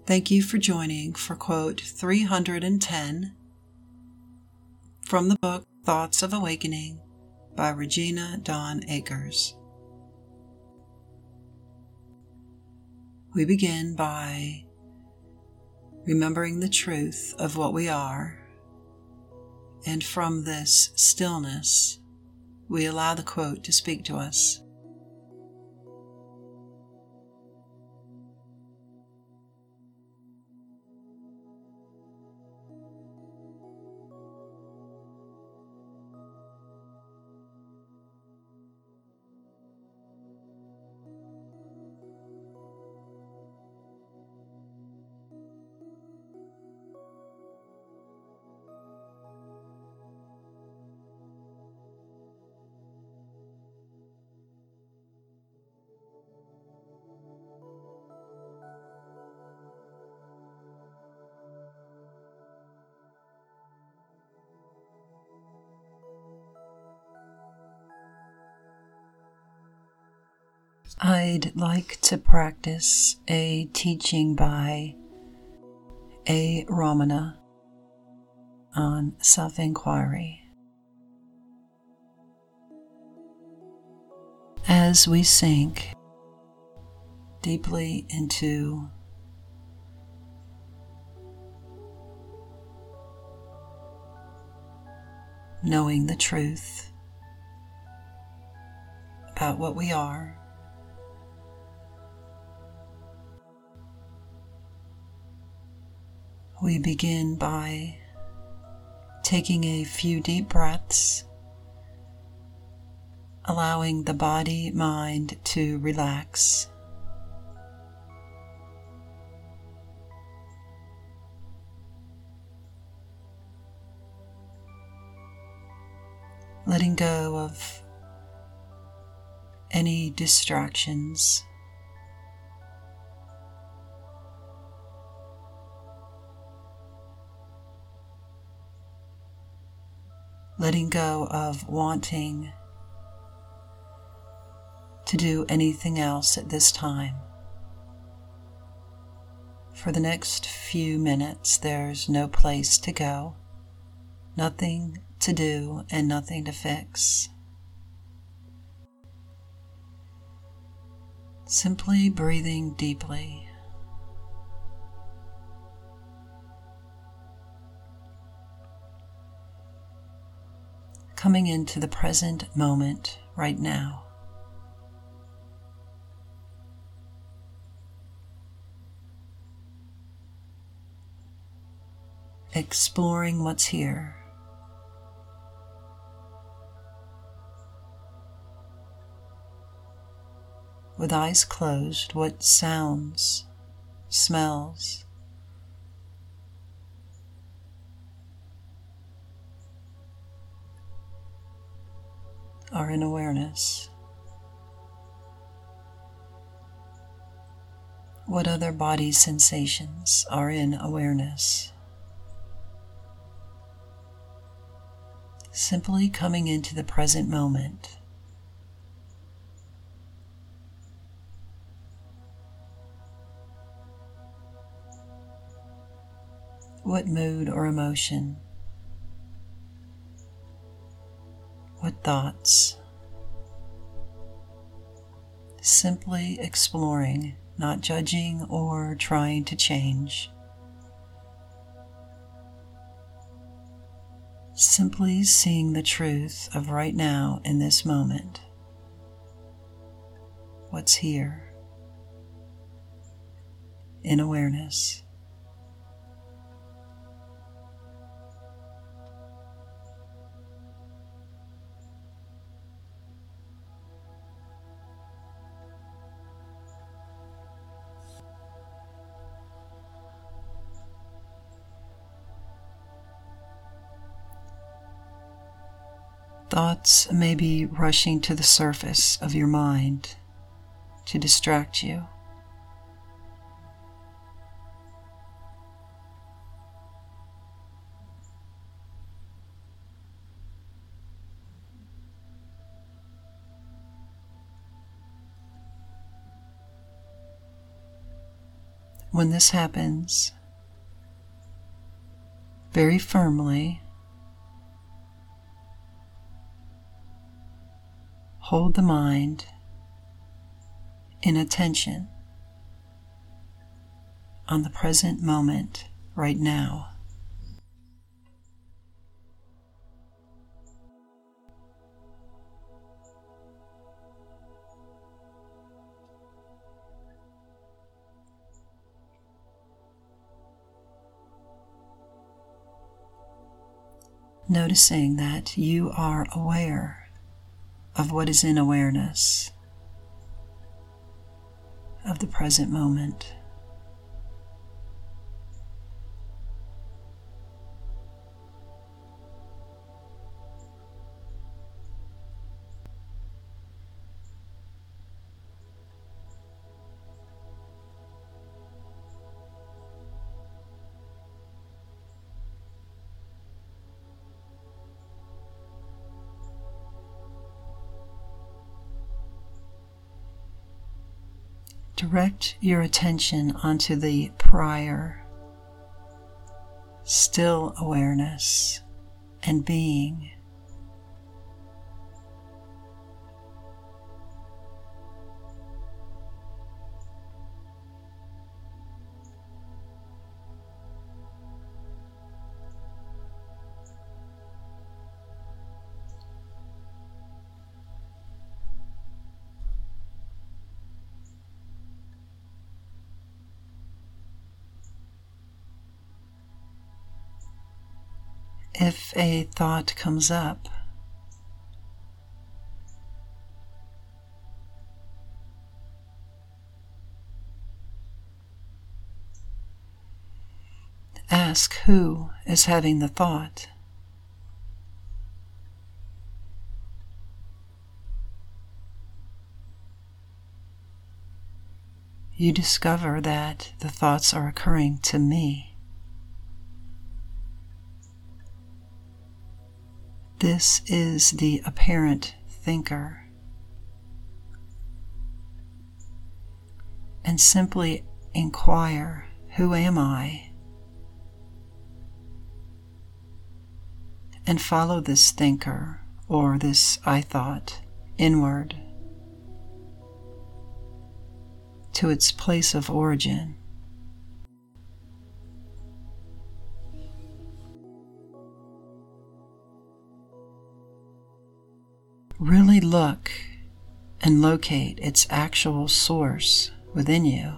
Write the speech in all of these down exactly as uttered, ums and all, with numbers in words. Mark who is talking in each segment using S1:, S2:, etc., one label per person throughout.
S1: Thank you for joining for quote three hundred ten from the book Thoughts of Awakening by Regina Dawn Akers. We begin by remembering the truth of what we are, and from this stillness, we allow the quote to speak to us. I'd like to practice a teaching by A. Ramana on self-inquiry. As we sink deeply into knowing the truth about what we are, we begin by taking a few deep breaths, allowing the body, mind to relax. Letting go of any distractions. Letting go of wanting to do anything else at this time. For the next few minutes, there's no place to go, nothing to do, and nothing to fix. Simply breathing deeply. Coming into the present moment right now. Exploring what's here. With eyes closed, what sounds, smells, are in awareness? What other body sensations are in awareness? Simply coming into the present moment. What mood or emotion? What thoughts? Simply exploring, not judging or trying to change. Simply seeing the truth of right now in this moment. What's here in awareness. Thoughts may be rushing to the surface of your mind to distract you. When this happens, very firmly hold the mind in attention on the present moment right now. Noticing that you are aware of what is in awareness of the present moment. Direct your attention onto the prior, still awareness and being. If a thought comes up, ask who is having the thought. You discover that the thoughts are occurring to me. This is the apparent thinker. And simply inquire, who am I? And follow this thinker or this I thought inward to its place of origin. Really look and locate its actual source within you.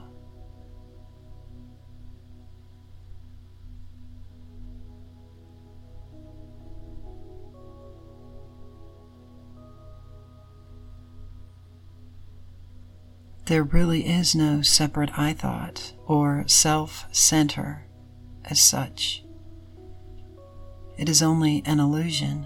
S1: There really is no separate I thought or self-center as such. It is only an illusion.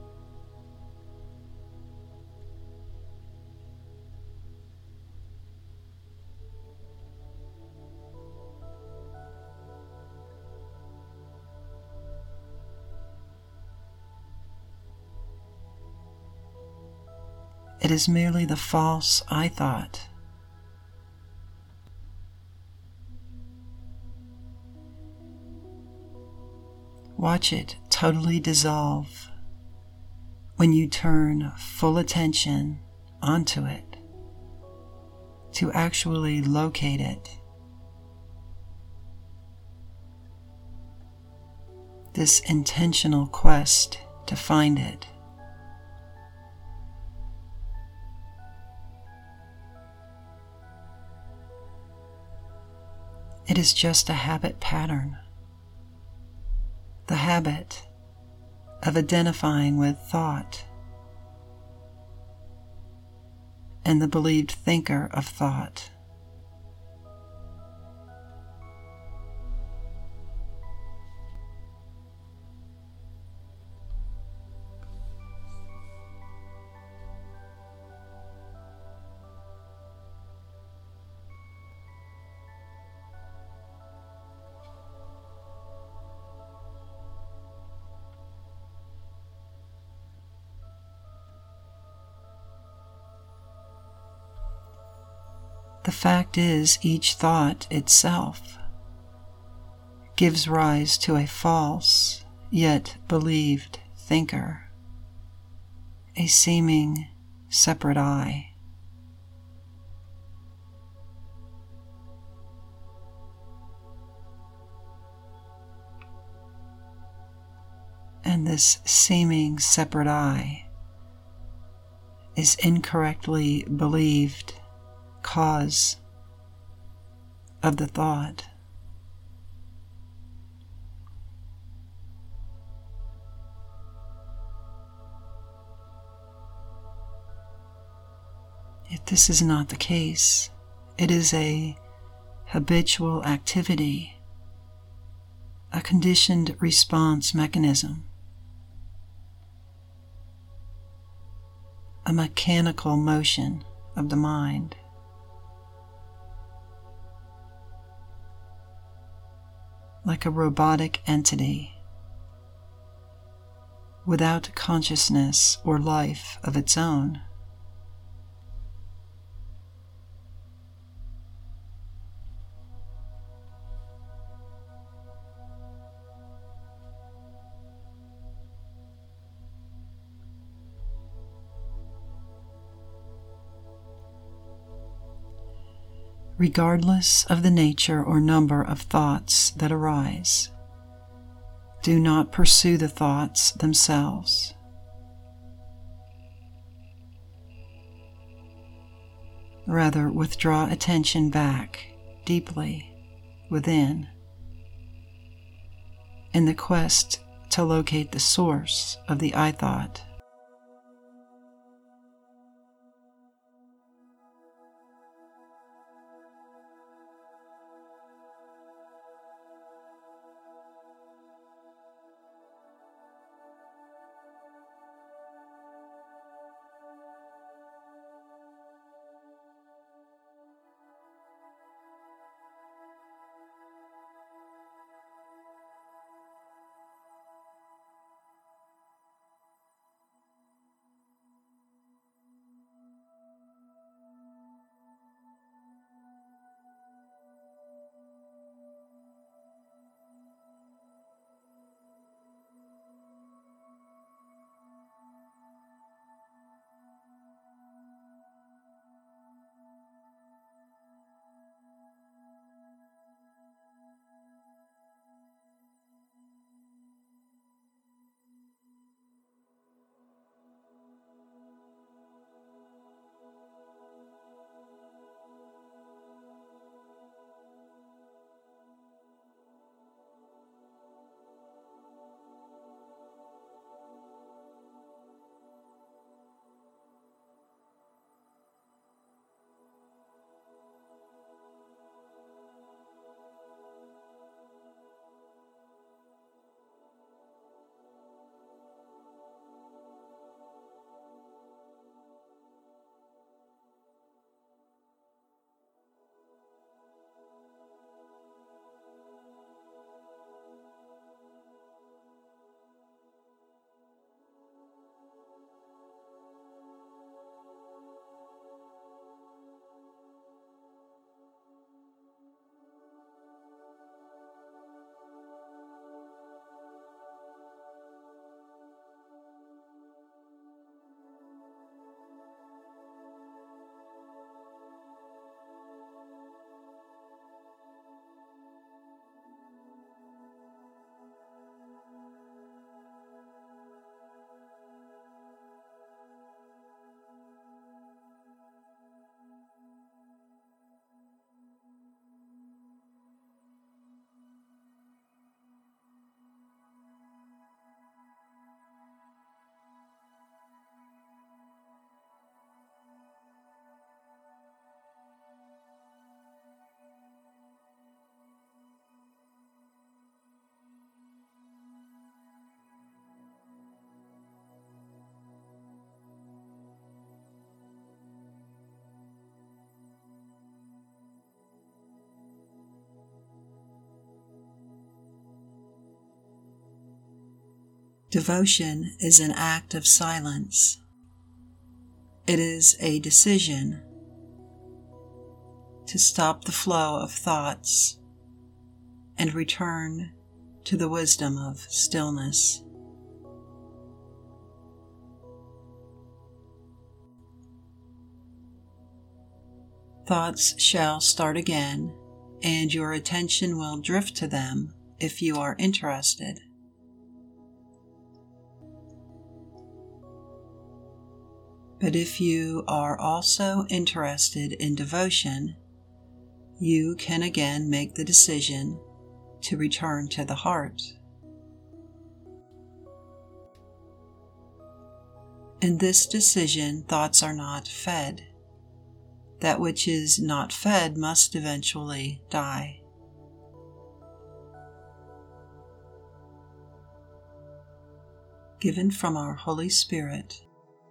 S1: It is merely the false I thought. Watch it totally dissolve when you turn full attention onto it to actually locate it. This intentional quest to find it. It is just a habit pattern. The habit of identifying with thought and the believed thinker of thought. The fact is, each thought itself gives rise to a false yet believed thinker, a seeming separate I. And this seeming separate I is incorrectly believed cause of the thought. If this is not the case, it is a habitual activity, a conditioned response mechanism, a mechanical motion of the mind. Like a robotic entity without consciousness or life of its own. Regardless of the nature or number of thoughts that arise, do not pursue the thoughts themselves. Rather, withdraw attention back deeply within in the quest to locate the source of the I thought. Devotion is an act of silence. It is a decision to stop the flow of thoughts and return to the wisdom of stillness. Thoughts shall start again, and your attention will drift to them if you are interested. But if you are also interested in devotion, you can again make the decision to return to the heart. In this decision, thoughts are not fed. That which is not fed must eventually die. Given from our Holy Spirit.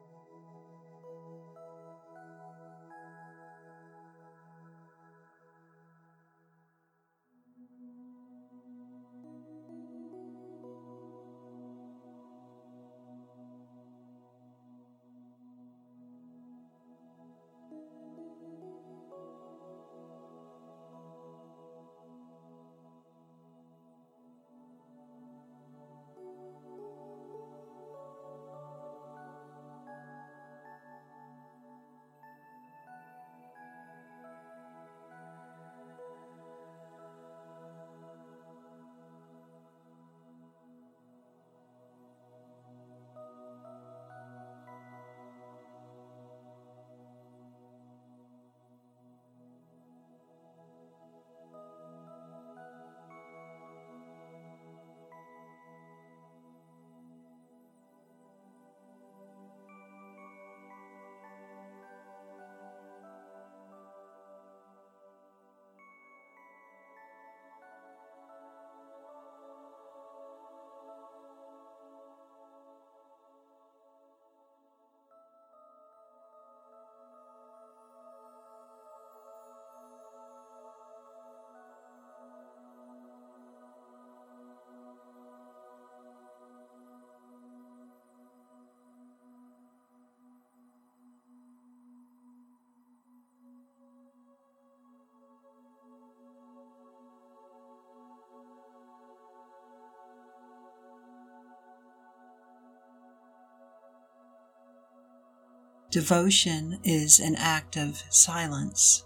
S1: Devotion is an act of silence.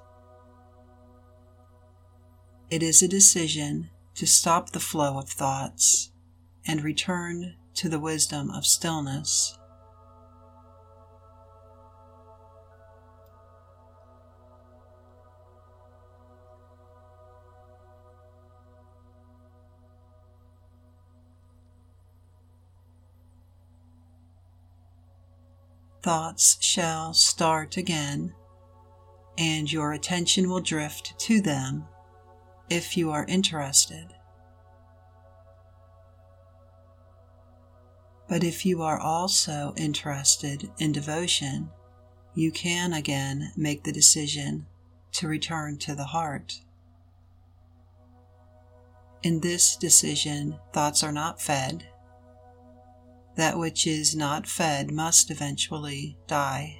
S1: It is a decision to stop the flow of thoughts and return to the wisdom of stillness. Thoughts shall start again, and your attention will drift to them if you are interested. But if you are also interested in devotion, you can again make the decision to return to the heart. In this decision, thoughts are not fed. That which is not fed must eventually die.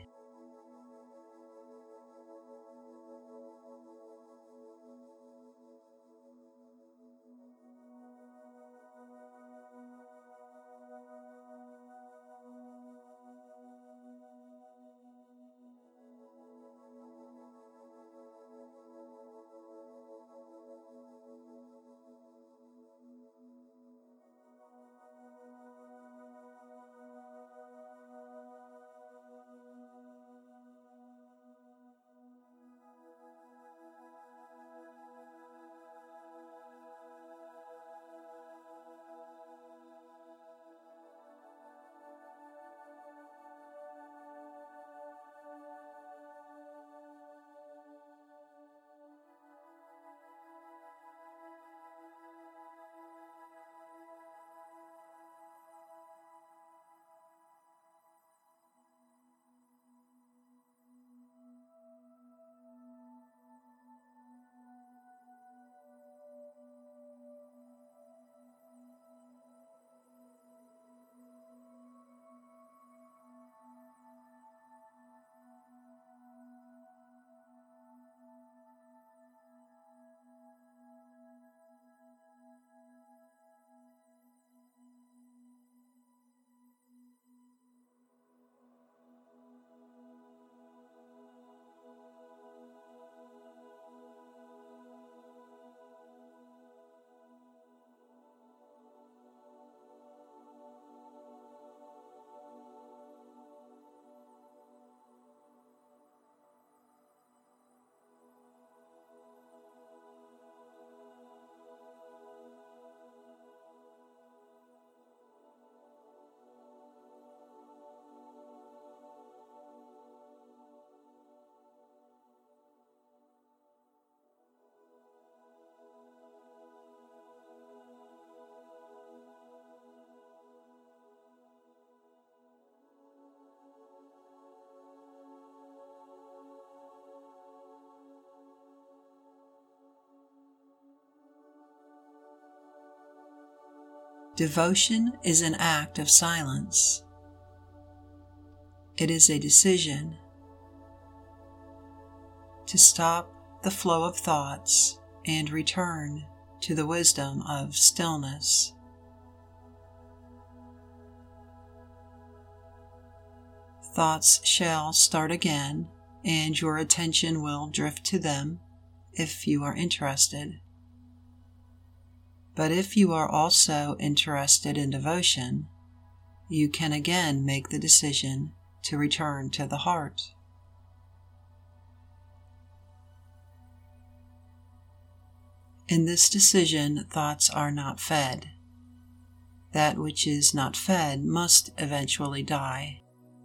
S1: Devotion is an act of silence. It is a decision to stop the flow of thoughts and return to the wisdom of stillness. Thoughts shall start again, and your attention will drift to them if you are interested. But if you are also interested in devotion, you can again make the decision to return to the heart. In this decision, thoughts are not fed. That which is not fed must eventually die.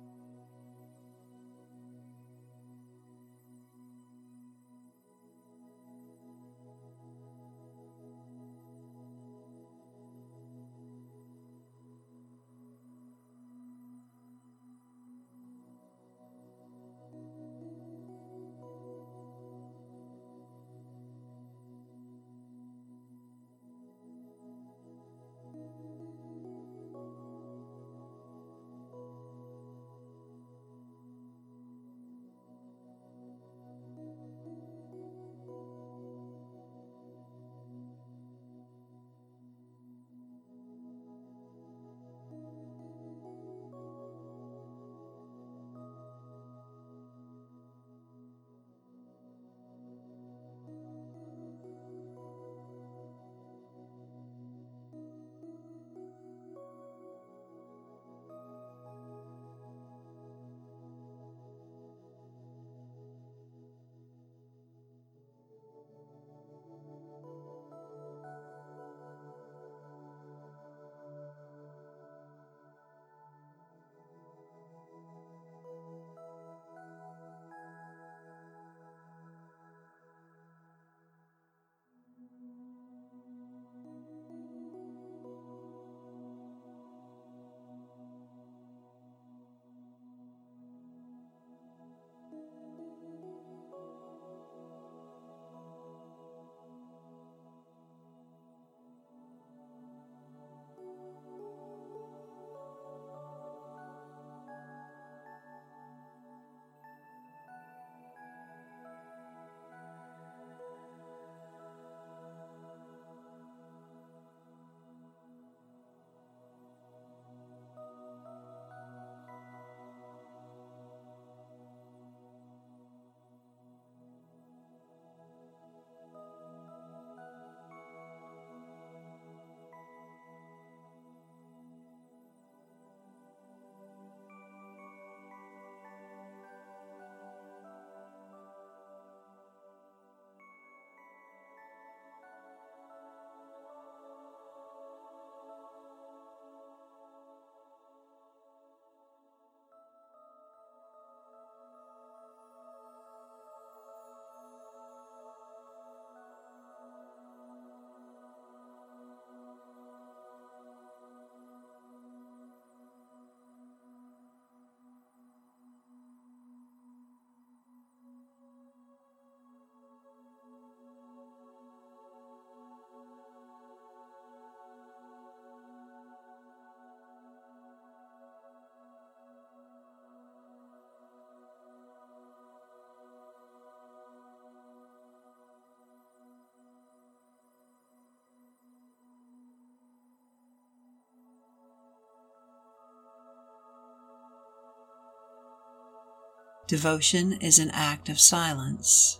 S1: Devotion is an act of silence.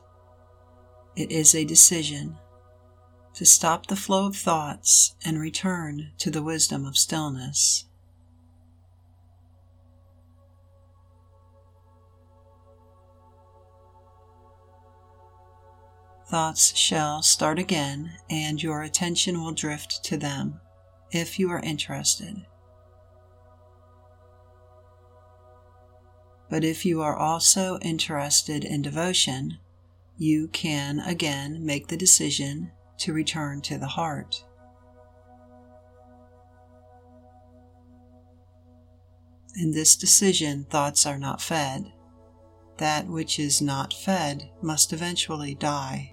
S1: It is a decision to stop the flow of thoughts and return to the wisdom of stillness. Thoughts shall start again, and your attention will drift to them if you are interested. But if you are also interested in devotion, you can again make the decision to return to the heart. In this decision, thoughts are not fed. That which is not fed must eventually die.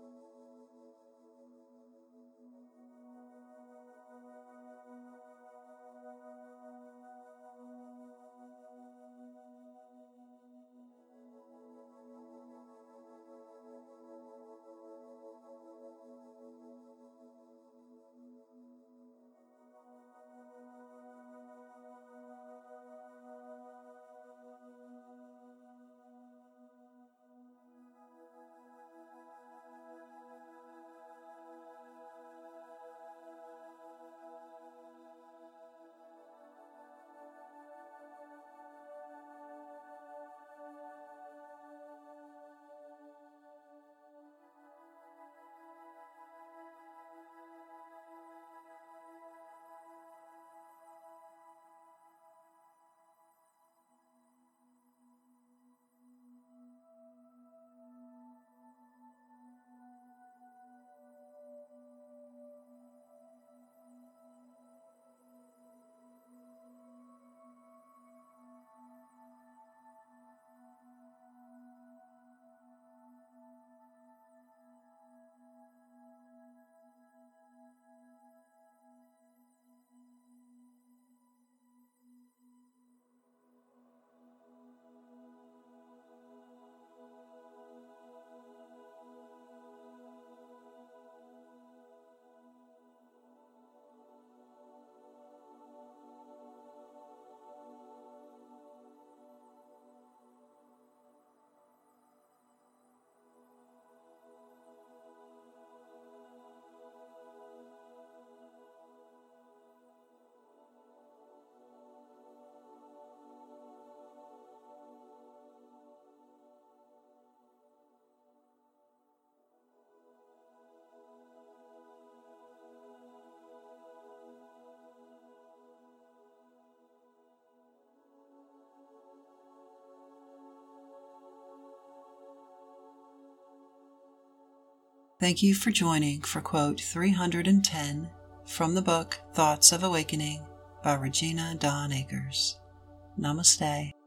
S1: Thank you for joining for quote three hundred ten from the book Thoughts of Awakening by Regina Dawn Akers. Namaste.